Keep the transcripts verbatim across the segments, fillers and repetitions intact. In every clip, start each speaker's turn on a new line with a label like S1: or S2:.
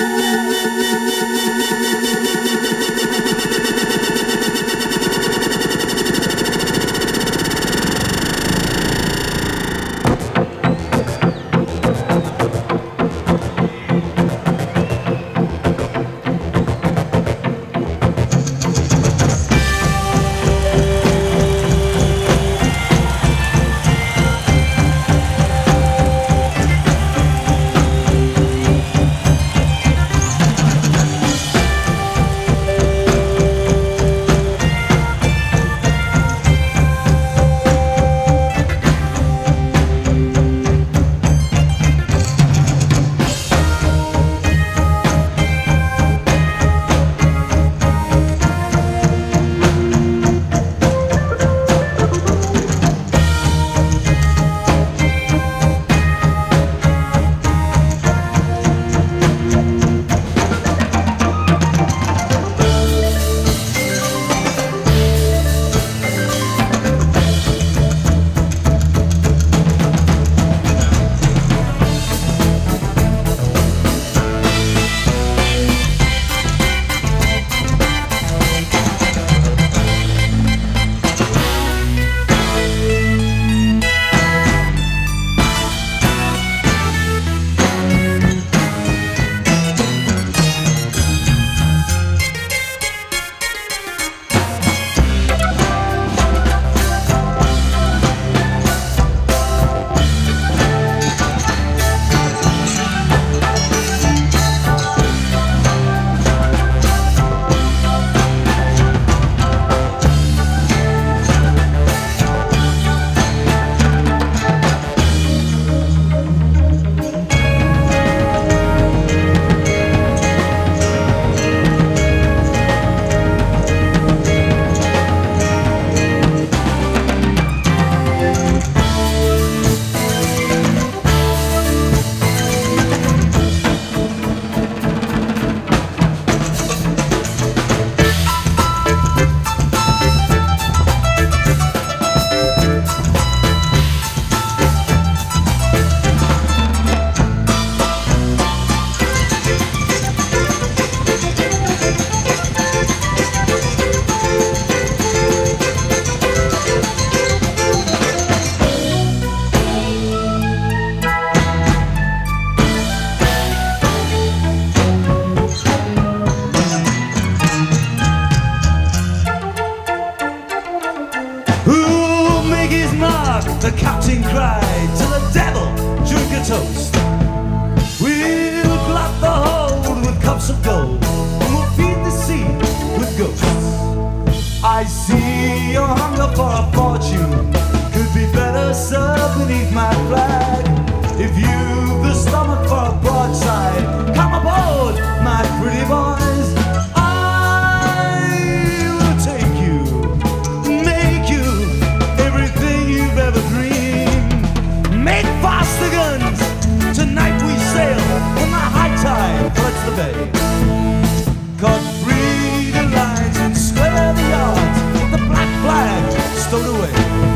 S1: The captain cried to the devil, drink a toast. We'll glut the hold with cups of gold, and we'll feed the sea with ghosts. I see your hunger for a fortune could be better served beneath my flag. If you've the stomach for a broadside, come aboard, my pretty boys. I will take you, make you everything you've ever dreamed. Make fast the guns, tonight we sail when the high tide floods the bay. Cut free the lines and square the yards, the black flag stowed away.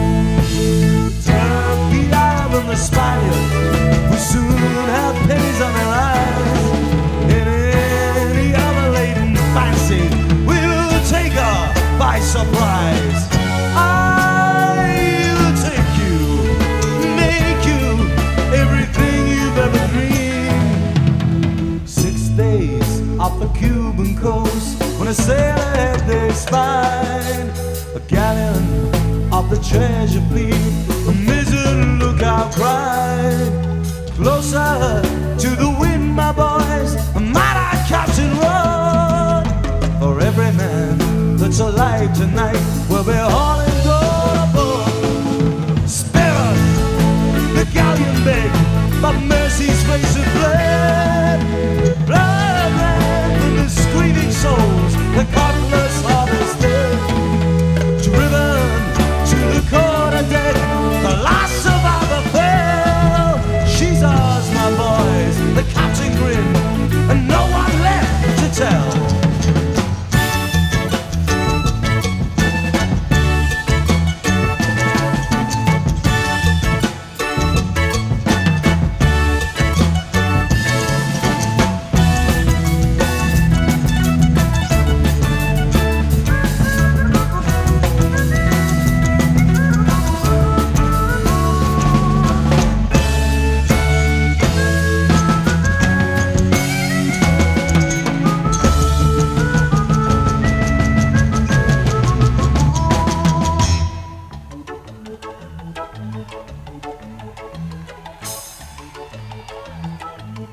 S1: Turkey Island, the Spaniards will soon have pennies on their eyes. And any other laden fancy will take her by surprise. I will take you, make you everything you've ever dreamed. Six days off the Cuban coast, when a sailor had they spied a galleon of the treasure fleet, a miserable lookout cried. Closer to the wind, my boys, might our captain run. For every man that's alive tonight will be hauling gold aboard. Spare us, the galleon begged, but mercy's face had fled. Blood ran from the screaming souls, the godless heart is dead. Driven to the quarter deck, the last survivor fell. She's ours, my boys, the captain grinned, and no one left to tell.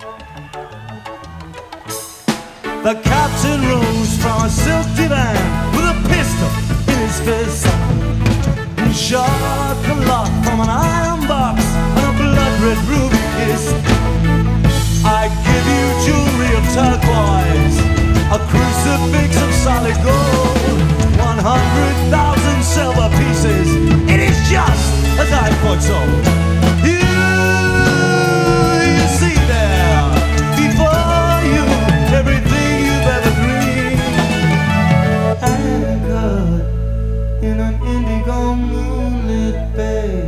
S1: The captain rose from a silk divan with a pistol in his fist. He shot the lock from an iron box and a blood-red ruby kiss. I give you jewelry of turquoise, a crucifix of solid gold, one hundred thousand silver pieces. It is just as I foretold. You, you see there before you everything you've ever dreamed. Anchored in an indigo moonlit bay,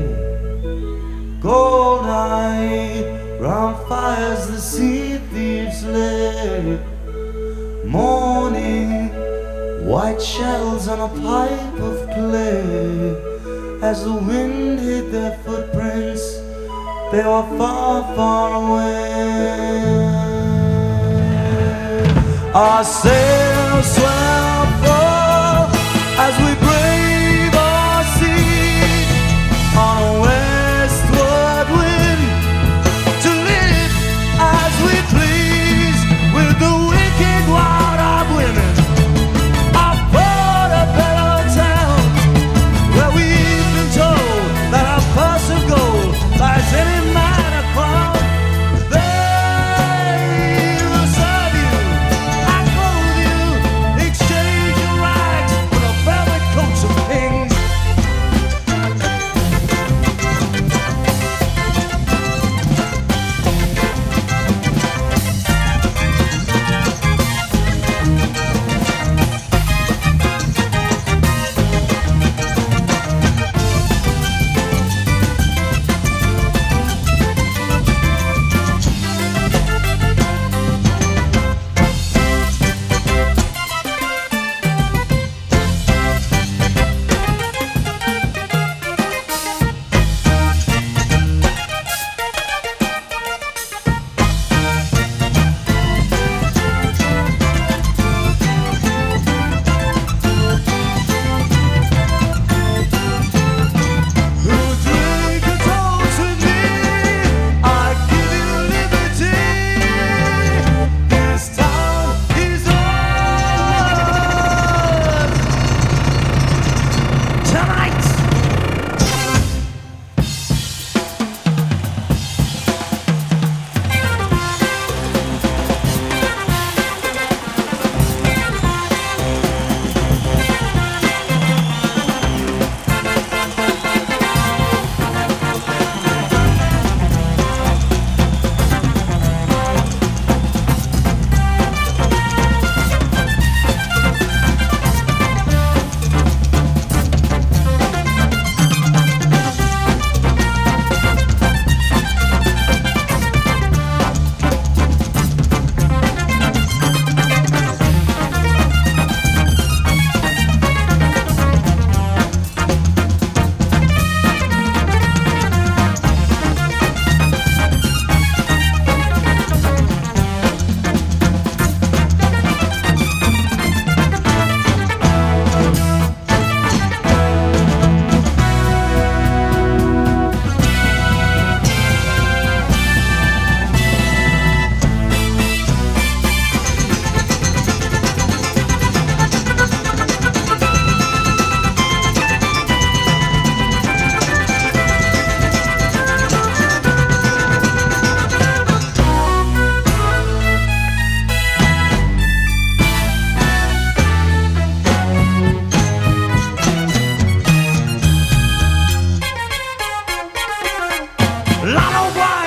S1: gold-eyed round fires the sea thieves lay. Morning, white shells on a pipe of clay. As the wind hit their footprints, they were far, far away. Our sails swell full as we brave our seas on a westward wind to live as we please with the wicked wild of women. Our Portobello town, where we've been told that our purse of gold lies any man a crown. They will serve you and clothe you, exchange your rags for the velvet coats of kings.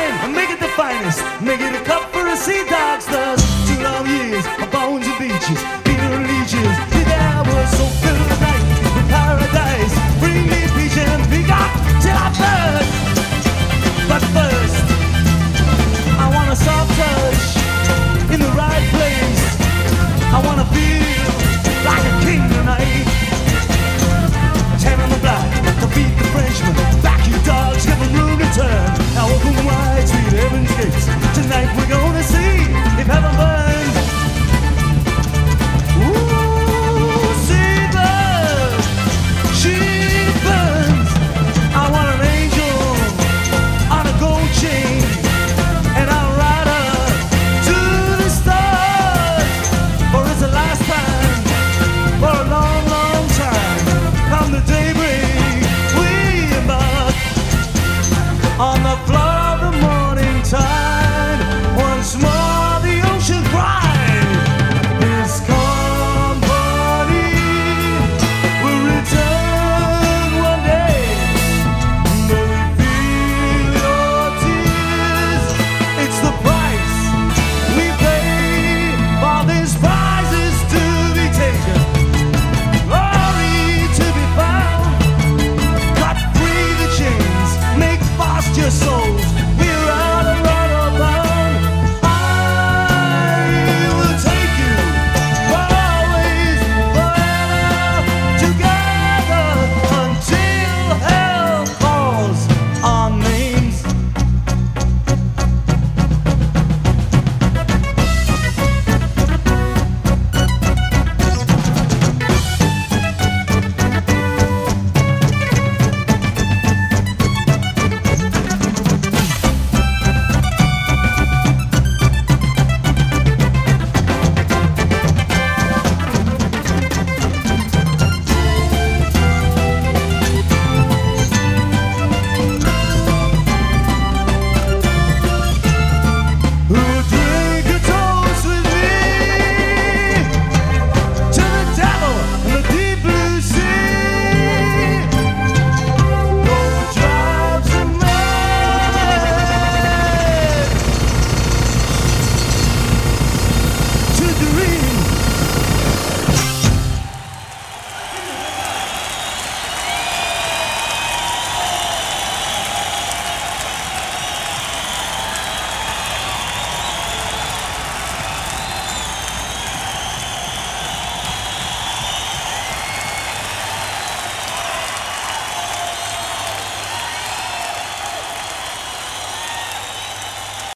S1: Make it a cup for a sea dog's thirst. Two long years of bones and beaches.